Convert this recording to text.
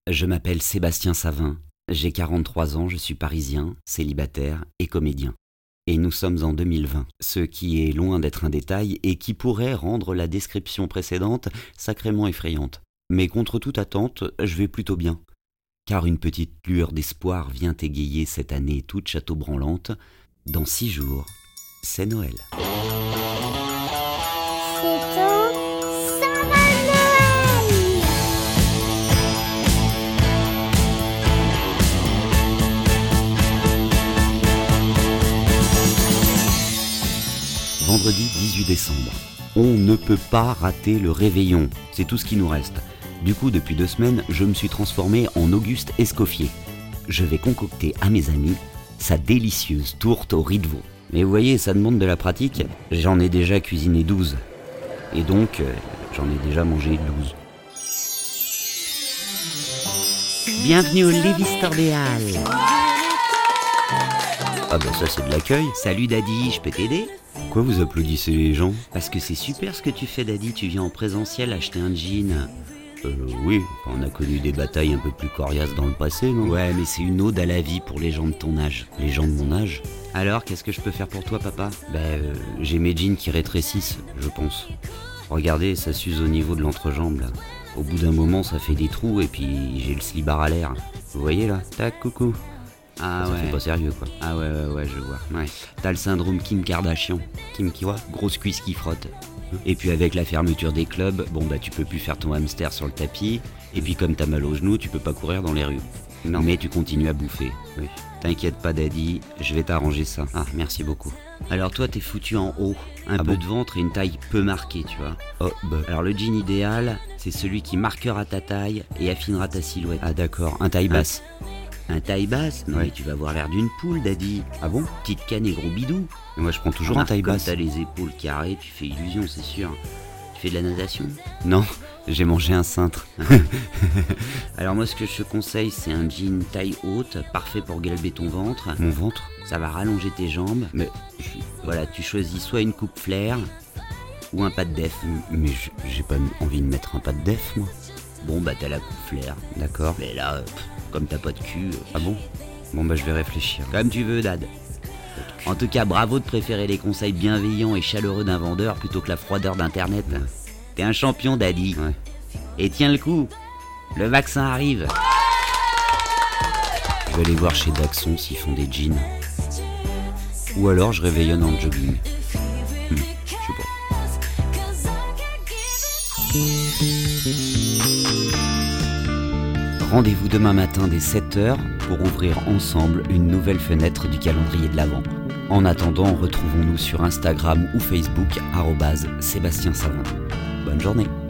Je m'appelle Sébastien Savin, j'ai 43 ans, je suis parisien, célibataire et comédien. Et nous sommes en 2020, ce qui est loin d'être un détail et qui pourrait rendre la description précédente sacrément effrayante. Mais contre toute attente, je vais plutôt bien. Car une petite lueur d'espoir vient égayer cette année toute château-branlante. Dans 6 jours, c'est Noël. Vendredi 18 décembre. On ne peut pas rater le réveillon, c'est tout ce qui nous reste. Du coup, depuis 2 semaines, je me suis transformé en Auguste Escoffier. Je vais concocter à mes amis sa délicieuse tourte au riz de veau. Mais vous voyez, ça demande de la pratique, j'en ai déjà cuisiné 12. Et donc, j'en ai déjà mangé 12. Bienvenue au Lévis-Torbéal. Ah bah ça c'est de l'accueil. Salut Daddy, je peux t'aider ? Pourquoi vous applaudissez les gens ? Parce que c'est super ce que tu fais Daddy, tu viens en présentiel acheter un jean. Oui, on a connu des batailles un peu plus coriaces dans le passé, non ? Ouais, mais c'est une ode à la vie pour les gens de ton âge. Les gens de mon âge ? Alors, qu'est-ce que je peux faire pour toi papa ? J'ai mes jeans qui rétrécissent, je pense. Regardez, ça s'use au niveau de l'entrejambe là. Au bout d'un moment, ça fait des trous et puis j'ai le slibard à l'air. Vous voyez là ? Tac, coucou. Ah ça ouais. Fait pas sérieux quoi. Ah ouais, je vois. Ouais. T'as le syndrome Kim Kardashian. Kim qui quoi ? Grosse cuisse qui frotte. Et puis avec la fermeture des clubs, tu peux plus faire ton hamster sur le tapis. Et puis comme t'as mal aux genoux, tu peux pas courir dans les rues. Non. Mais tu continues à bouffer. Oui. T'inquiète pas Daddy, je vais t'arranger ça. Ah, merci beaucoup. Alors toi t'es foutu en haut, un peu de ventre et une taille peu marquée, tu vois. Oh bah. Alors le jean idéal, c'est celui qui marquera ta taille et affinera ta silhouette. Ah d'accord, un taille basse. Un taille basse ? Non mais tu vas avoir l'air d'une poule Daddy. Ah bon ? Petite canne et gros bidou. Mais moi je prends toujours un taille basse. T'as les épaules carrées, tu fais illusion c'est sûr. Tu fais de la natation ? Non, j'ai mangé un cintre. Alors moi ce que je te conseille c'est un jean taille haute, parfait pour galber ton ventre. Mon ventre ? Ça va rallonger tes jambes. Mais voilà, tu choisis soit une coupe flair ou un pas de def. Mais j'ai pas envie de mettre un pas de def moi. Bon t'as la coupe flair, d'accord. Mais là, comme t'as pas de cul... Ah bon ? Bon je vais réfléchir. Comme tu veux Dad. En tout cas, bravo de préférer les conseils bienveillants et chaleureux d'un vendeur plutôt que la froideur d'internet. Ouais. T'es un champion Daddy. Ouais. Et tiens le coup, le vaccin arrive. Je vais aller voir chez Daxon s'ils font des jeans. Ou alors je réveillonne en jogging. Je sais pas. Rendez-vous demain matin dès 7h pour ouvrir ensemble une nouvelle fenêtre du calendrier de l'Avent. En attendant, retrouvons-nous sur Instagram ou Facebook @Sébastien Savin. Bonne journée.